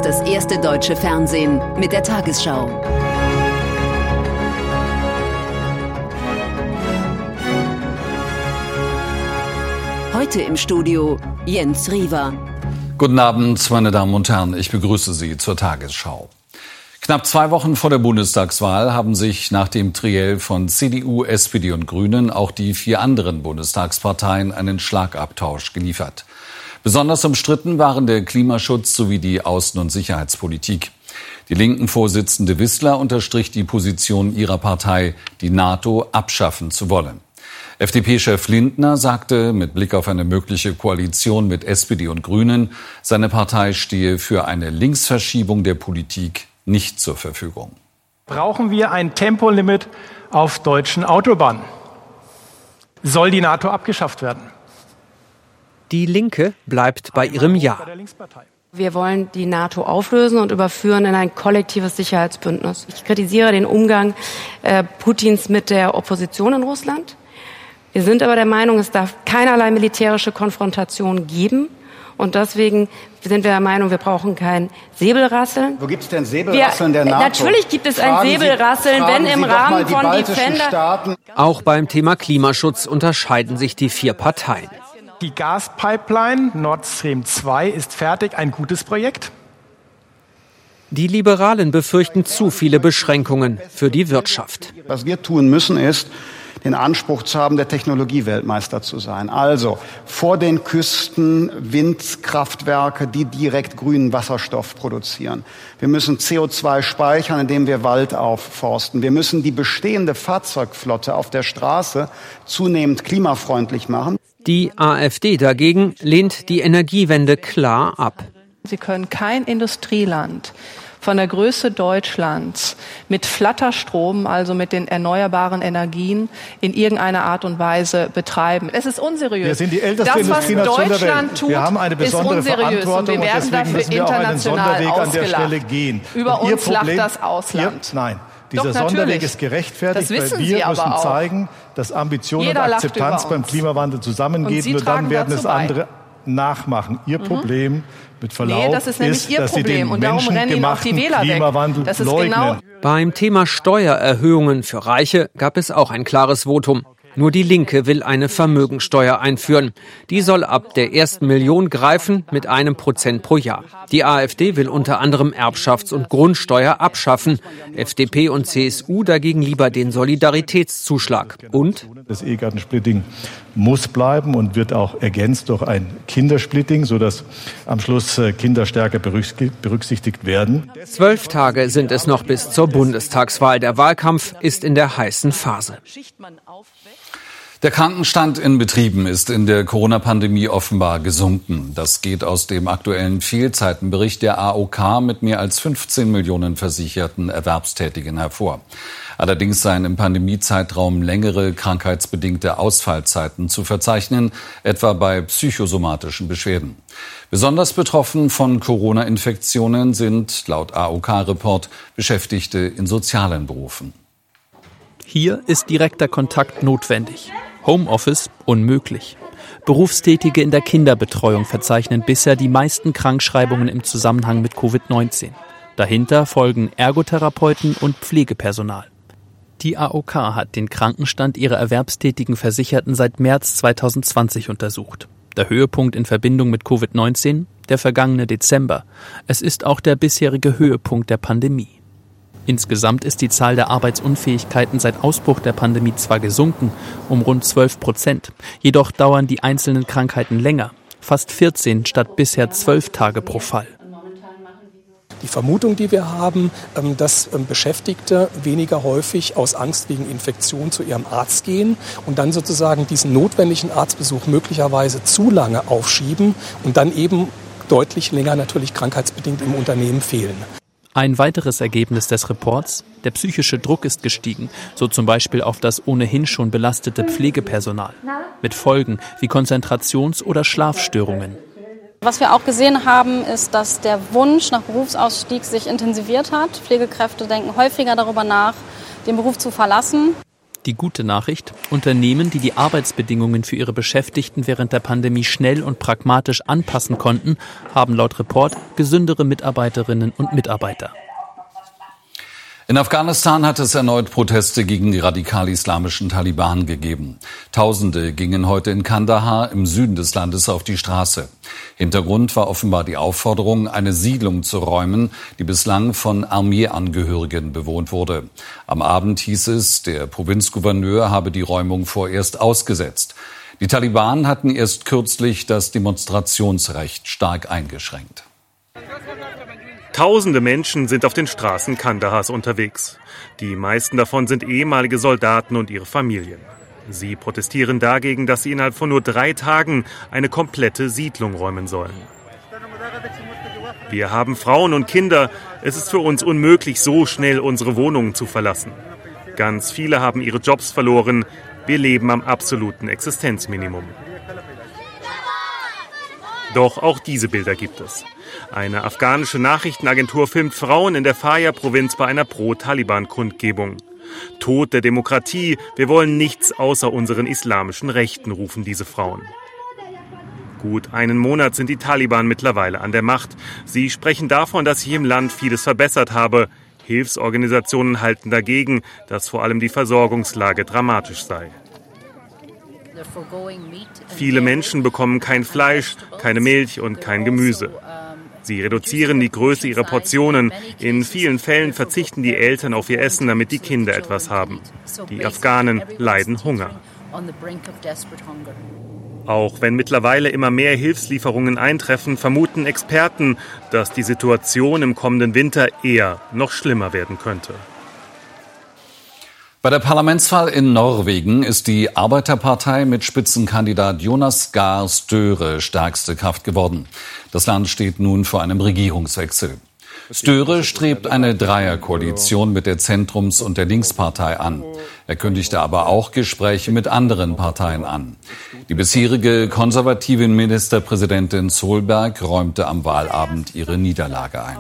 ist das erste deutsche Fernsehen mit der Tagesschau. Heute im Studio Jens Riewer. Guten Abend, meine Damen und Herren. Ich begrüße Sie zur Tagesschau. Knapp 2 Wochen vor der Bundestagswahl haben sich nach dem Triell von CDU, SPD und Grünen auch die 4 anderen Bundestagsparteien einen Schlagabtausch geliefert. Besonders umstritten waren der Klimaschutz sowie die Außen- und Sicherheitspolitik. Die Linken-Vorsitzende Wissler unterstrich die Position ihrer Partei, die NATO abschaffen zu wollen. FDP-Chef Lindner sagte mit Blick auf eine mögliche Koalition mit SPD und Grünen, seine Partei stehe für eine Linksverschiebung der Politik nicht zur Verfügung. Brauchen wir ein Tempolimit auf deutschen Autobahnen? Soll die NATO abgeschafft werden? Die Linke bleibt bei ihrem Ja. Wir wollen die NATO auflösen und überführen in ein kollektives Sicherheitsbündnis. Ich kritisiere den Umgang Putins mit der Opposition in Russland. Wir sind aber der Meinung, es darf keinerlei militärische Konfrontation geben. Und deswegen sind wir der Meinung, wir brauchen kein Säbelrasseln. Wo gibt es denn Säbelrasseln der NATO? Natürlich gibt es ein Säbelrasseln, wenn im Rahmen von Defender. Auch beim Thema Klimaschutz unterscheiden sich die 4 Parteien. Die Gaspipeline Nord Stream 2 ist fertig, ein gutes Projekt. Die Liberalen befürchten zu viele Beschränkungen für die Wirtschaft. Was wir tun müssen, ist, den Anspruch zu haben, der Technologieweltmeister zu sein. Also vor den Küsten Windkraftwerke, die direkt grünen Wasserstoff produzieren. Wir müssen CO2 speichern, indem wir Wald aufforsten. Wir müssen die bestehende Fahrzeugflotte auf der Straße zunehmend klimafreundlich machen. Die AfD dagegen lehnt die Energiewende klar ab. Sie können kein Industrieland von der Größe Deutschlands mit Flatterstrom, also mit den erneuerbaren Energien, in irgendeiner Art und Weise betreiben. Es ist unseriös. Wir sind die älteste Industrienation der Welt. Wir haben eine besondere Verantwortung und deswegen müssen wir auch einen Sonderweg an der Stelle gehen. Über uns lacht das Ausland. Nein, dieser Sonderweg ist gerechtfertigt, weil wir müssen zeigen, dass Ambition und Akzeptanz beim Klimawandel zusammengehen. Nur dann werden es andere nachmachen. Ihr Problem mit Verlaub das ist nämlich Ihr dass Sie Problem. den Und darum rennen Ihnen auch die Wähler Klimawandel weg. Das ist leugnen. genau. Beim Thema Steuererhöhungen für Reiche gab es auch ein klares Votum. Nur die Linke will eine Vermögensteuer einführen. Die soll ab der ersten Million greifen mit 1% pro Jahr. Die AfD will unter anderem Erbschafts- und Grundsteuer abschaffen. FDP und CSU dagegen lieber den Solidaritätszuschlag. Und das Ehegattensplitting muss bleiben und wird auch ergänzt durch ein Kindersplitting, sodass am Schluss Kinder stärker berücksichtigt werden. 12 Tage sind es noch bis zur Bundestagswahl. Der Wahlkampf ist in der heißen Phase. Der Krankenstand in Betrieben ist in der Corona-Pandemie offenbar gesunken. Das geht aus dem aktuellen Fehlzeitenbericht der AOK mit mehr als 15 Millionen versicherten Erwerbstätigen hervor. Allerdings seien im Pandemiezeitraum längere krankheitsbedingte Ausfallzeiten zu verzeichnen, etwa bei psychosomatischen Beschwerden. Besonders betroffen von Corona-Infektionen sind laut AOK-Report Beschäftigte in sozialen Berufen. Hier ist direkter Kontakt notwendig. Homeoffice unmöglich. Berufstätige in der Kinderbetreuung verzeichnen bisher die meisten Krankschreibungen im Zusammenhang mit Covid-19. Dahinter folgen Ergotherapeuten und Pflegepersonal. Die AOK hat den Krankenstand ihrer erwerbstätigen Versicherten seit März 2020 untersucht. Der Höhepunkt in Verbindung mit Covid-19, der vergangene Dezember. Es ist auch der bisherige Höhepunkt der Pandemie. Insgesamt ist die Zahl der Arbeitsunfähigkeiten seit Ausbruch der Pandemie zwar gesunken, um rund 12%, jedoch dauern die einzelnen Krankheiten länger, fast 14 statt bisher 12 Tage pro Fall. Die Vermutung, die wir haben, dass Beschäftigte weniger häufig aus Angst wegen Infektion zu ihrem Arzt gehen und dann sozusagen diesen notwendigen Arztbesuch möglicherweise zu lange aufschieben und dann eben deutlich länger natürlich krankheitsbedingt im Unternehmen fehlen. Ein weiteres Ergebnis des Reports: Der psychische Druck ist gestiegen, so zum Beispiel auf das ohnehin schon belastete Pflegepersonal, mit Folgen wie Konzentrations- oder Schlafstörungen. Was wir auch gesehen haben, ist, dass der Wunsch nach Berufsausstieg sich intensiviert hat. Pflegekräfte denken häufiger darüber nach, den Beruf zu verlassen. Die gute Nachricht: Unternehmen, die die Arbeitsbedingungen für ihre Beschäftigten während der Pandemie schnell und pragmatisch anpassen konnten, haben laut Report gesündere Mitarbeiterinnen und Mitarbeiter. In Afghanistan hat es erneut Proteste gegen die radikal-islamischen Taliban gegeben. Tausende gingen heute in Kandahar im Süden des Landes auf die Straße. Hintergrund war offenbar die Aufforderung, eine Siedlung zu räumen, die bislang von Armeeangehörigen bewohnt wurde. Am Abend hieß es, der Provinzgouverneur habe die Räumung vorerst ausgesetzt. Die Taliban hatten erst kürzlich das Demonstrationsrecht stark eingeschränkt. Tausende Menschen sind auf den Straßen Kandahars unterwegs. Die meisten davon sind ehemalige Soldaten und ihre Familien. Sie protestieren dagegen, dass sie innerhalb von nur 3 Tagen eine komplette Siedlung räumen sollen. Wir haben Frauen und Kinder. Es ist für uns unmöglich, so schnell unsere Wohnungen zu verlassen. Ganz viele haben ihre Jobs verloren. Wir leben am absoluten Existenzminimum. Doch auch diese Bilder gibt es. Eine afghanische Nachrichtenagentur filmt Frauen in der Faryab-Provinz bei einer Pro-Taliban-Kundgebung. Tod der Demokratie, wir wollen nichts außer unseren islamischen Rechten, rufen diese Frauen. Gut einen Monat sind die Taliban mittlerweile an der Macht. Sie sprechen davon, dass sich im Land vieles verbessert habe. Hilfsorganisationen halten dagegen, dass vor allem die Versorgungslage dramatisch sei. Viele Menschen bekommen kein Fleisch, keine Milch und kein Gemüse. Sie reduzieren die Größe ihrer Portionen. In vielen Fällen verzichten die Eltern auf ihr Essen, damit die Kinder etwas haben. Die Afghanen leiden Hunger. Auch wenn mittlerweile immer mehr Hilfslieferungen eintreffen, vermuten Experten, dass die Situation im kommenden Winter eher noch schlimmer werden könnte. Bei der Parlamentswahl in Norwegen ist die Arbeiterpartei mit Spitzenkandidat Jonas Gahr Støre stärkste Kraft geworden. Das Land steht nun vor einem Regierungswechsel. Støre strebt eine Dreierkoalition mit der Zentrums- und der Linkspartei an. Er kündigte aber auch Gespräche mit anderen Parteien an. Die bisherige konservative Ministerpräsidentin Solberg räumte am Wahlabend ihre Niederlage ein.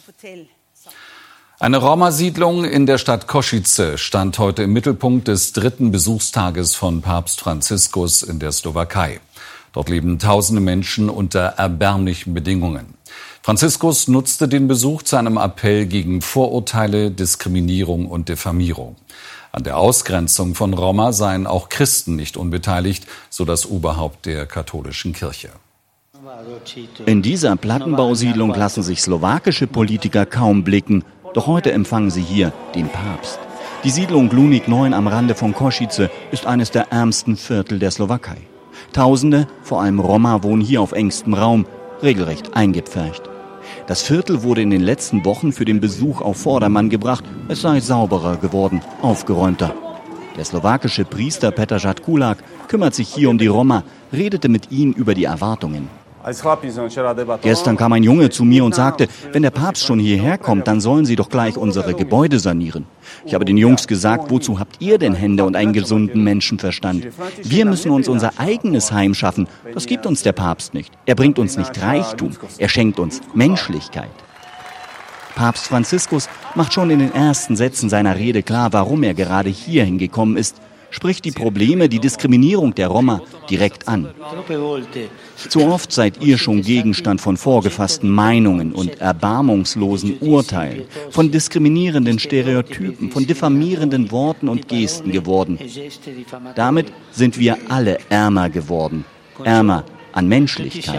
Eine Roma-Siedlung in der Stadt Košice stand heute im Mittelpunkt des 3. Besuchstages von Papst Franziskus in der Slowakei. Dort leben tausende Menschen unter erbärmlichen Bedingungen. Franziskus nutzte den Besuch zu einem Appell gegen Vorurteile, Diskriminierung und Diffamierung. An der Ausgrenzung von Roma seien auch Christen nicht unbeteiligt, so das Oberhaupt der katholischen Kirche. In dieser Plattenbausiedlung lassen sich slowakische Politiker kaum blicken. Doch heute empfangen sie hier den Papst. Die Siedlung Luník 9 am Rande von Košice ist eines der ärmsten Viertel der Slowakei. Tausende, vor allem Roma, wohnen hier auf engstem Raum, regelrecht eingepfercht. Das Viertel wurde in den letzten Wochen für den Besuch auf Vordermann gebracht. Es sei sauberer geworden, aufgeräumter. Der slowakische Priester Petar Žatkulák kümmert sich hier um die Roma, redete mit ihnen über die Erwartungen. Gestern kam ein Junge zu mir und sagte, wenn der Papst schon hierher kommt, dann sollen sie doch gleich unsere Gebäude sanieren. Ich habe den Jungs gesagt, wozu habt ihr denn Hände und einen gesunden Menschenverstand? Wir müssen uns unser eigenes Heim schaffen. Das gibt uns der Papst nicht. Er bringt uns nicht Reichtum, er schenkt uns Menschlichkeit. Papst Franziskus macht schon in den ersten Sätzen seiner Rede klar, warum er gerade hierhin gekommen ist. Spricht die Probleme, die Diskriminierung der Roma direkt an. Zu oft seid ihr schon Gegenstand von vorgefassten Meinungen und erbarmungslosen Urteilen, von diskriminierenden Stereotypen, von diffamierenden Worten und Gesten geworden. Damit sind wir alle ärmer geworden, ärmer an Menschlichkeit.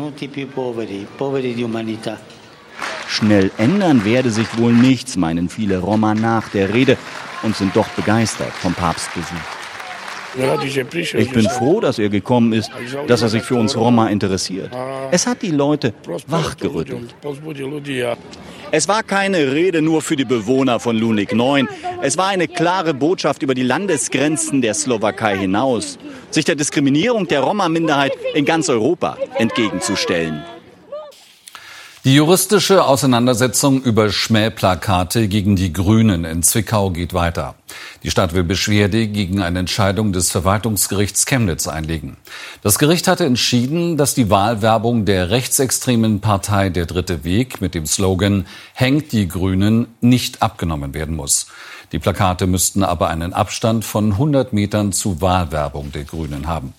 Schnell ändern werde sich wohl nichts, meinen viele Roma nach der Rede und sind doch begeistert vom Papstbesuch. Ich bin froh, dass er gekommen ist, dass er sich für uns Roma interessiert. Es hat die Leute wachgerüttelt. Es war keine Rede nur für die Bewohner von Luník 9. Es war eine klare Botschaft über die Landesgrenzen der Slowakei hinaus, sich der Diskriminierung der Roma-Minderheit in ganz Europa entgegenzustellen. Die juristische Auseinandersetzung über Schmähplakate gegen die Grünen in Zwickau geht weiter. Die Stadt will Beschwerde gegen eine Entscheidung des Verwaltungsgerichts Chemnitz einlegen. Das Gericht hatte entschieden, dass die Wahlwerbung der rechtsextremen Partei Der Dritte Weg mit dem Slogan "Hängt die Grünen" nicht abgenommen werden muss. Die Plakate müssten aber einen Abstand von 100 Metern zu Wahlwerbung der Grünen haben.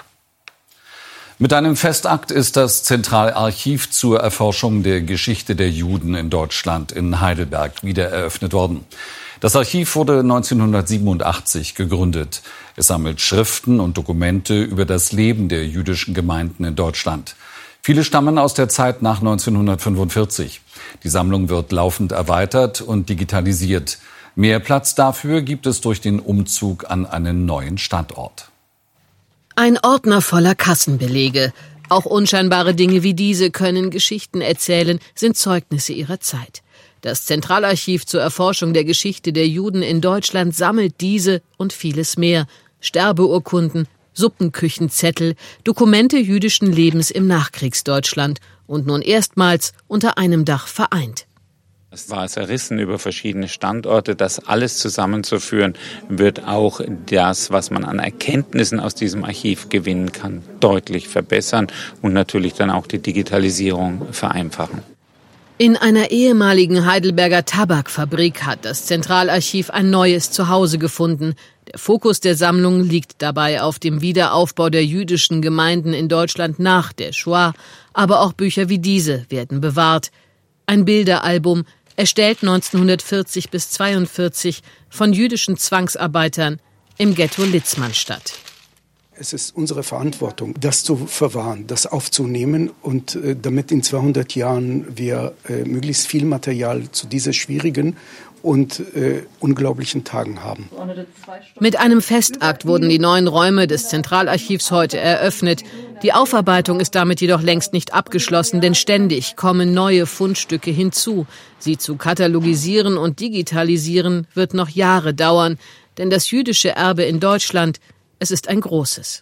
Mit einem Festakt ist das Zentralarchiv zur Erforschung der Geschichte der Juden in Deutschland in Heidelberg wieder eröffnet worden. Das Archiv wurde 1987 gegründet. Es sammelt Schriften und Dokumente über das Leben der jüdischen Gemeinden in Deutschland. Viele stammen aus der Zeit nach 1945. Die Sammlung wird laufend erweitert und digitalisiert. Mehr Platz dafür gibt es durch den Umzug an einen neuen Standort. Ein Ordner voller Kassenbelege. Auch unscheinbare Dinge wie diese können Geschichten erzählen, sind Zeugnisse ihrer Zeit. Das Zentralarchiv zur Erforschung der Geschichte der Juden in Deutschland sammelt diese und vieles mehr. Sterbeurkunden, Suppenküchenzettel, Dokumente jüdischen Lebens im Nachkriegsdeutschland und nun erstmals unter einem Dach vereint. Es war zerrissen über verschiedene Standorte. Das alles zusammenzuführen, wird auch das, was man an Erkenntnissen aus diesem Archiv gewinnen kann, deutlich verbessern und natürlich dann auch die Digitalisierung vereinfachen. In einer ehemaligen Heidelberger Tabakfabrik hat das Zentralarchiv ein neues Zuhause gefunden. Der Fokus der Sammlung liegt dabei auf dem Wiederaufbau der jüdischen Gemeinden in Deutschland nach der Shoah. Aber auch Bücher wie diese werden bewahrt. Ein Bilderalbum, erstellt 1940 bis 1942 von jüdischen Zwangsarbeitern im Ghetto Litzmannstadt. Es ist unsere Verantwortung, das zu verwahren, das aufzunehmen und damit in 200 Jahren wir möglichst viel Material zu dieser schwierigen und unglaublichen Tagen haben. Mit einem Festakt wurden die neuen Räume des Zentralarchivs heute eröffnet. Die Aufarbeitung ist damit jedoch längst nicht abgeschlossen, denn ständig kommen neue Fundstücke hinzu. Sie zu katalogisieren und digitalisieren wird noch Jahre dauern, denn das jüdische Erbe in Deutschland, es ist ein großes.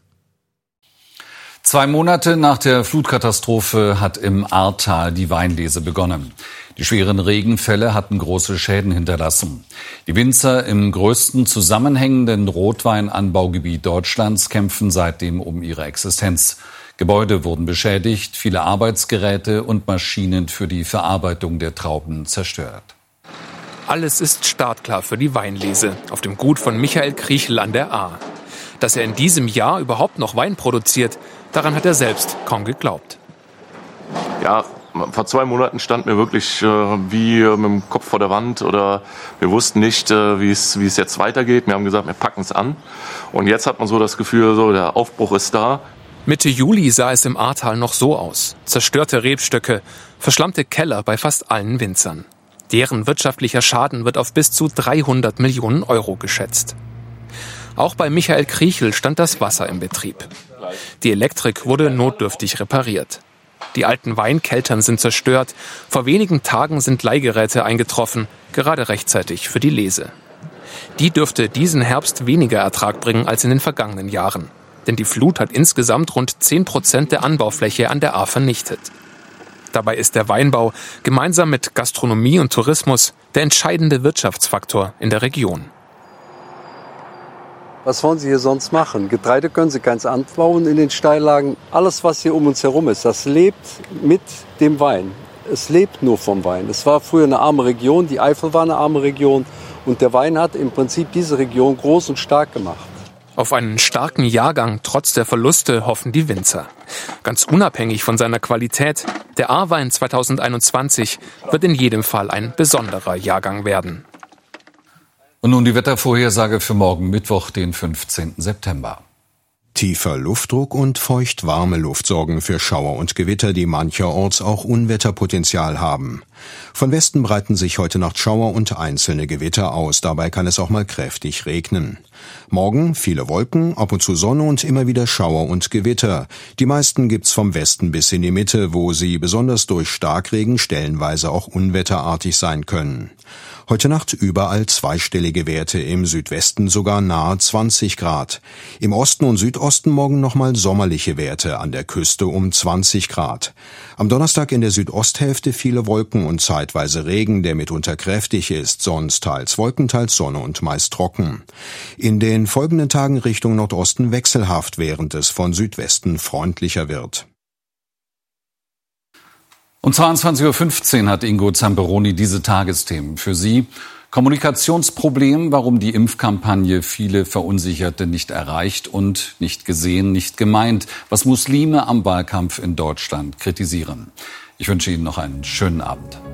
2 Monate nach der Flutkatastrophe hat im Ahrtal die Weinlese begonnen. Die schweren Regenfälle hatten große Schäden hinterlassen. Die Winzer im größten zusammenhängenden Rotweinanbaugebiet Deutschlands kämpfen seitdem um ihre Existenz. Gebäude wurden beschädigt, viele Arbeitsgeräte und Maschinen für die Verarbeitung der Trauben zerstört. Alles ist startklar für die Weinlese auf dem Gut von Michael Kriechel an der Ahr. Dass er in diesem Jahr überhaupt noch Wein produziert, daran hat er selbst kaum geglaubt. Ja, vor 2 Monaten standen wir wirklich wie mit dem Kopf vor der Wand oder wir wussten nicht, wie es jetzt weitergeht. Wir haben gesagt, wir packen es an. Und jetzt hat man so das Gefühl, so der Aufbruch ist da. Mitte Juli sah es im Ahrtal noch so aus. Zerstörte Rebstöcke, verschlammte Keller bei fast allen Winzern. Deren wirtschaftlicher Schaden wird auf bis zu 300 Millionen Euro geschätzt. Auch bei Michael Kriechel stand das Wasser im Betrieb. Die Elektrik wurde notdürftig repariert. Die alten Weinkeltern sind zerstört. Vor wenigen Tagen sind Leihgeräte eingetroffen, gerade rechtzeitig für die Lese. Die dürfte diesen Herbst weniger Ertrag bringen als in den vergangenen Jahren. Denn die Flut hat insgesamt rund 10% der Anbaufläche an der Ahr vernichtet. Dabei ist der Weinbau gemeinsam mit Gastronomie und Tourismus der entscheidende Wirtschaftsfaktor in der Region. Was wollen Sie hier sonst machen? Getreide können Sie keins anbauen in den Steillagen. Alles, was hier um uns herum ist, das lebt mit dem Wein. Es lebt nur vom Wein. Es war früher eine arme Region, die Eifel war eine arme Region. Und der Wein hat im Prinzip diese Region groß und stark gemacht. Auf einen starken Jahrgang trotz der Verluste hoffen die Winzer. Ganz unabhängig von seiner Qualität, der Ahrwein 2021 wird in jedem Fall ein besonderer Jahrgang werden. Und nun die Wettervorhersage für morgen Mittwoch, den 15. September. Tiefer Luftdruck und feucht-warme Luft sorgen für Schauer und Gewitter, die mancherorts auch Unwetterpotenzial haben. Von Westen breiten sich heute Nacht Schauer und einzelne Gewitter aus. Dabei kann es auch mal kräftig regnen. Morgen viele Wolken, ab und zu Sonne und immer wieder Schauer und Gewitter. Die meisten gibt's vom Westen bis in die Mitte, wo sie besonders durch Starkregen stellenweise auch unwetterartig sein können. Heute Nacht überall zweistellige Werte, im Südwesten sogar nahe 20 Grad. Im Osten und Südosten morgen nochmal sommerliche Werte, an der Küste um 20 Grad. Am Donnerstag in der Südosthälfte viele Wolken und zeitweise Regen, der mitunter kräftig ist, sonst teils Wolken, teils Sonne und meist trocken. In den folgenden Tagen Richtung Nordosten wechselhaft, während es von Südwesten freundlicher wird. Um 22.15 Uhr hat Ingo Zamperoni diese Tagesthemen für Sie. Kommunikationsproblem, warum die Impfkampagne viele Verunsicherte nicht erreicht und nicht gesehen, nicht gemeint, was Muslime am Wahlkampf in Deutschland kritisieren. Ich wünsche Ihnen noch einen schönen Abend.